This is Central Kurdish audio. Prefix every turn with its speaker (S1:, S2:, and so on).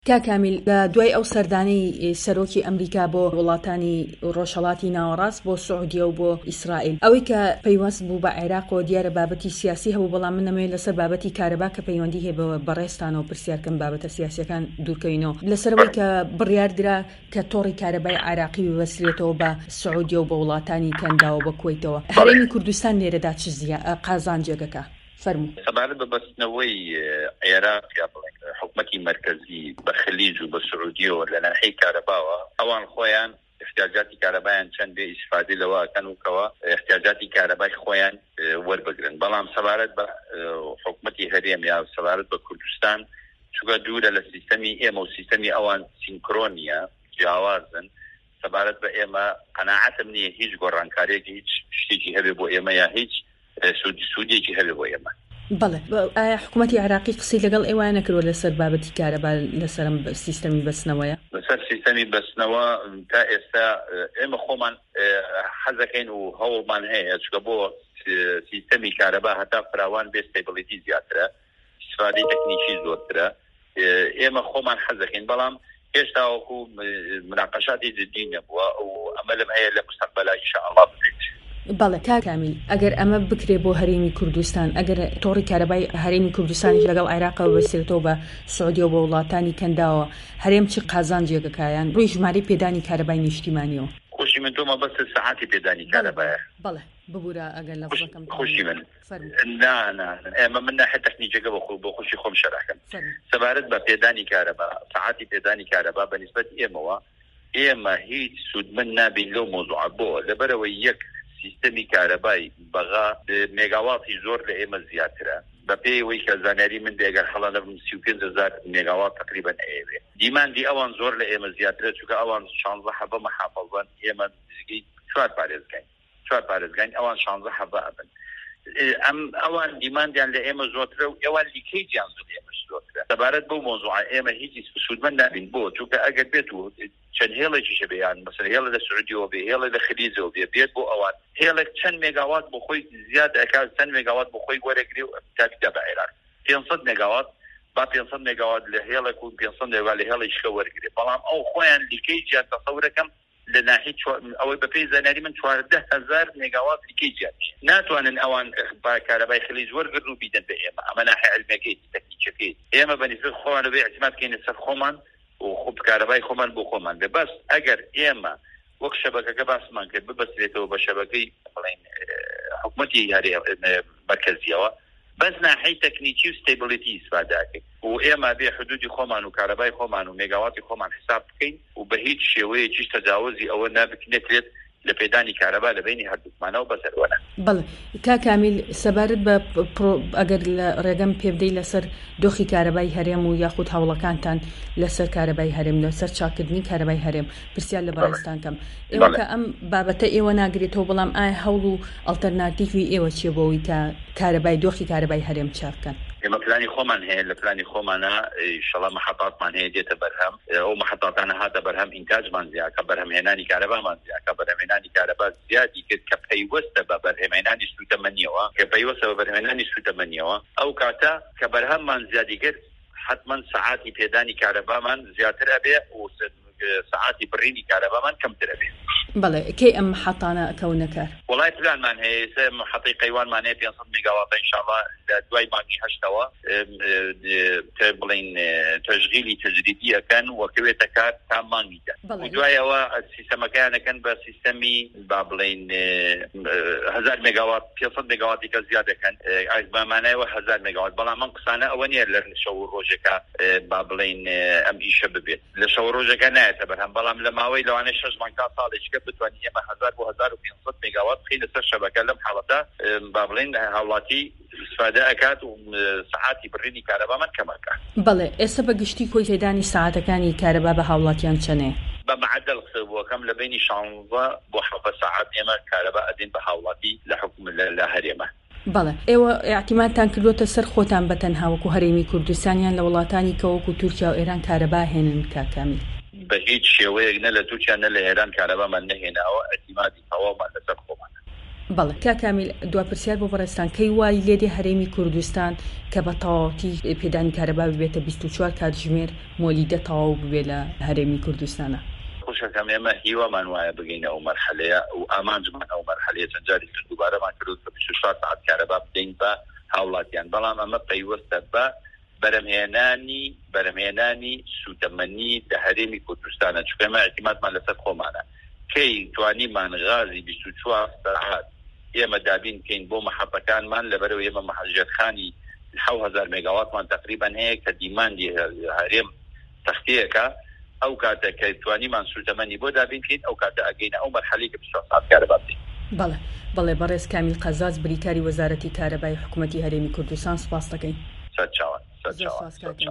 S1: کاکامیل لە دوای ئەو سەردانەی سەرۆکی ئەمریکا بۆ وڵاتانی ڕۆژهەڵاتی ناوەڕاست بۆ سعودیە و بۆ ئیسرائیل ئەوەی کە پەیوەست بوو بە عێراقەوە دیارە بابەتی سیاسی هەبوو بەڵام من نەمەوێت لەسەر بابەتی کارەبا کە پەیوەندی هەیە بەڕێستانەوە پرسیارکەم بابەتە سیاسیەکان دوورکەوینەوە لەسەرەوەی کە بڕیاردرا کە تۆڕی کارەبای عێراقی ببەسرێتەوە بە سعودیە و بە وڵاتانی کەندا و بە کوێیتەوە هەرێمی کوردستان لێرەدا چ قازانجێگەکە
S2: سەبارەت بە بەستنەوەی عێراق یا بڵێن حکومەتی مرکزی بە خلیج و بە سعودیەوە لە ناحیەی کارەباوە ئەوان خۆیان احتیاجاتی کارەبایان چەند بێ ئیسفادی لەوەکەن وکەوە احتیاجاتی کارەبای خۆیان وەربگرن بەڵام سەبارەت بە حکومەتی هەرێم یا سەبارەت بە کوردستان چووکە دوورە لە سیستەمی ئێمە و سیستەمی ئەوان سینکرۆنیە جیاوازن سەبارەت بە ئێمە قەناعەتم نییە هیچ گۆڕانکاریەکی هیچ شتێکی هەبێ بۆ ئێمە یا هیچ سوودێکی هەبێ بۆ ئێمە.
S1: بەڵێ ئایا حکوومەتی عێراقی قسەی لەگەڵ ئێوە نەکردووە لەسەر بابەتی کارەبا لەسەر سیستەمی بەستنەوەیە
S2: لەسەر سیستەمی بەستنەوە تا ئێستا ئێمە خۆمان حەزەکەین و هەوڵمان هەیە چکە بۆ سیستەمی کارەبا هەتا فراوان بێ ستێبڵیتی زیاترە استفادەی تەکنیکی زۆرترە ئێمە خۆمان حەزەکەین بەڵام هێشتا وەکو مناقەشاتی جدی نەبووە و ئەمە لەم هەیە لە مستەقبەلا ئینشاءالله بکرێت.
S1: بەڵێ کاکامیل ئەگەر ئەمە بکرێ بۆ هەرێمی کوردستان ئەگەر تۆڕی کارەبای هەرێمی کوردستانی لەگەڵ عێراقەوە بەسێتەوە بە سعودیە و بە وڵاتانی کەنداوە هەرێم چی قازانجێگەکایان ڕووی ژمارەی پێدانی کارەبای نیشتیمانیەوە
S2: خۆشی من تۆمە بەس سەعاتی پێدانی کارەبایە
S1: بەڵێ ببوورە ئەگەر لە
S2: خۆشی من ئێمە من ناحیە تەکنیکەکە بۆ خۆشی خۆم شەراکەم سەبارەت بە پێدانی کارەبا سەعاتی پێدانی کارەبا بە نیسبەت ئێمە هیچ سودمن نابین لەو مۆزوعە بۆ لەبەرەوەی یەک سیستەمی کارەبای بەغا مێگاواتی زۆر لە ئێمە زیاترە بە پێیەوەی کە زانیاری من دێگەر هەڵا لەبم 35,000 مێگاوات تقریبا ئەوێ دیماندی ئەوان زۆر لە ئێمە زیاترە چونکە ئەوان 16 حەبە مەحافەڵەن ئێمە نزیکەی 4 پارێزگاین ئەوان 16 حەبە ئەبن ئەوان دیماندیان لە ئێمە زۆرترە و ئێوان لیکەیتیان زۆر ئێمە زۆرترە سەبارەت بەو مۆزوعە ئێمە هیچ سوودمەند نابین بۆ چونکە ئەگەر بێت و چەند هێڵێکی شەبێیان مەسەڵ هێڵە لە سعودیەوە بێ هێڵە لە خلیجەوە بێت بۆ ئەوان هێڵێک چەند مێگاوات بۆ خۆی زیاد ئەکات چەند مێگاوات بۆ خۆی وەرەگرێ و تاکیدا بە عێراق 500 مێگاوات با 500 مێگاوات لە هێڵێک و 500 مێگاوات لە هێڵی شکە وەرگرێ بەڵام ئەو خۆیان لیکەیتیان تەسەورەکەم لە ناحیە ئەوەی بەپێی زانیاری من 14,000 مێگاوات لیکەیتیان ناتوانن ئەوان با کارەبای خلیج وەرگرن و بیدەن بە ئێمە ئەمە ناحیە علمەکەی تەکنیکەکەی ئێمە بەنسبەت خۆمان بێ اعتماد بکەین سەر خۆمان و خوب کارەبای خۆمان بۆ خۆمان بێ بەس ئەگەر ئێمە وەک شەبەکەکە باسمان کرد ببەسترێتەوە بە شەبەکەی بڵێن حکومەتی مرکزیەوە بەس ناحیە تەکنیکی و ستێبڵیتی ئیسفادەکەین و ئێمە بێ حدودی خۆمان و کارەبای خۆمان و مێگاواتی خۆمان حساب بکەین و بە هیچ شێوەیەکیش تەجاوزی ئەوە نابکرێت لە پێدانی کارەبا لە بینی هەردووکمانەوە بەسەروەنە.
S1: بەڵێ کاکامیل سەبارەت بە ئەگەر لە ڕێگەم پێ بدەی لەسەر دۆخی کارەبای هەرێم و یاخود هەوڵەکانتان لەسەر کارەبای هەرێم لەسەر چاکردنی کارەبای هەرێم پرسیار لە بەڕێستانکەم ئێوە کە ئەم بابەتە ئێوە ناگرێتەوە بەڵام ئایا هەوڵ و ئەڵتەرناتیڤی ئێوە چیە بۆەوەی کە کارەبای دۆخی کارەبای هەرێم چاکەن؟
S2: ئێمە پلانی خۆمان هەیە لە پلانی خۆمانە ئینشەڵا مەحەطاتمان هەیە دێتە بەرهەم ئەو مەحەطاتانە هاتە بەرهەم ئینتاجمان زیاتکە بەرهەمهێنانی کارەبامان زیاتکە بەرهەمهێنانی کارەبا زیادی کرد کە پەیوەستە بە بەرهەمهێنانی سوتەمەنیەوە کە پەیوەستە بە بەرهەمهێنانی سوتەمەنیەوە ئەو کاتە کە بەرهەممان زیادی کرد حتما سەعاتی پێدانی کارەبامان زیاتر ئەبێ و سەعاتی بڕینی کارەبامان کەمتر ئەبێ.
S1: بەڵێ کەی ئەم محەطانە ئەکەونە کار؟
S2: وڵای پلانمان هەیە محەطەی قەیوانمان هەیە 500 مێگاوات ئینشاءالله لە دوای مانگی 8ەوە بڵین تەشغیلی تەجریبی ئەکەن وەکەوێتە کار تا مانگیدا و دوایەوە سیستەمەکەیانەکەن بە سیستەمی با بڵین 1000 مێگاوات 500 مێگاواتی کە زیاد دەکەن بەمانایەوە 1000 مێگاوات بەڵام ئەم قسانە ئەوە نییە لە شەو ڕۆژێکە با بڵین ئەم ئیشە ببێت لە شەو ڕۆژەکە نایەتە بەرهەم بەڵام لە ماوەی لەوانەیە 6 مانگا ساڵێکە بتوانین ئێمە 1000 بۆ 1500 مێگاوات بخینە سەر شەبەکە لەم حاڵەتە با بڵین هاوڵاتی استفاده ئەکات و سەعاتی بڕینی کارەبامان کەمەکە.
S1: بەڵێ ئێستا بەگشتی کۆی تێدانی ساعاتەکانی کارەبا بە هاوڵاتیان چەنێ؟
S2: بە معدل قسەبووەکەم لە بینی 16 بۆ 7 ساعات ئێمە کارەبا ئەدین بە هاوڵاتی لە حکوم لە هەرێمە.
S1: بەڵێ ئێوە اعتیمادتان کردوتە سەر خۆتان بەتەنها وەکو هەرێمی کوردستانیان لە وڵاتانی کە وەکو تورکیا و ئێران کارەبا هێنن کاکامیل؟
S2: بە هیچ شێوەیەک نە لە تورکیا نە لە ئێران کارەبامان نەهێناوە اعتیمادی تەواومان لەسەر خۆمانە.
S1: بەڵێ کا کامیل دوا پرسیار بۆ بەڕێستان کەی وای لێدێ هەرێمی کوردستان کە بە تەواوەتی پێدانی کارەبا ببێتە 24 کاتژمێر مۆلیدە تەواو ببێ لە هەرێمی کوردستانە؟
S2: خوشەکەم ئێمە هیوامان وایە بگەینە ئەو مەرحەلەیە و ئامانجمان ئەو مەرحەلەیە چەند جاری تر دووبارەمان کرد کە 24 ساعت کارەبا بدەین بە هاوڵاتیان، بەڵام ئەمە پەیوەستە بە بەرەمهێنانی سوتەمەنی لە هەرێمی کوردستانە، چونکە ئێمە اعتیمادمان لەسەر خۆمانە. کەی توانیمان غازی 24 ساعت ئێمە دابین بکەین بۆ مەحەبەکانمان، لەبەرەوە ئێمە مەحەجەتخانی 7000 مێگاواتمان تقریبان هەیە کە دیماندی هەرێم تەختەیەکە. ئەو کاتە کە توانیمان سوتەمەنی بۆ دابین بکەین، ئەو کاتە ئەگەینە ئەو مەرحەلەی کە 24 ساعت کارەبا بدەین.
S1: بەڵێ بەڕێز کامیل قەزاز بریکاری وەزارەتی کارەبای حکوومەتی هەرێمی کوردستان سپاس دەکەین.
S2: سەد چاوان.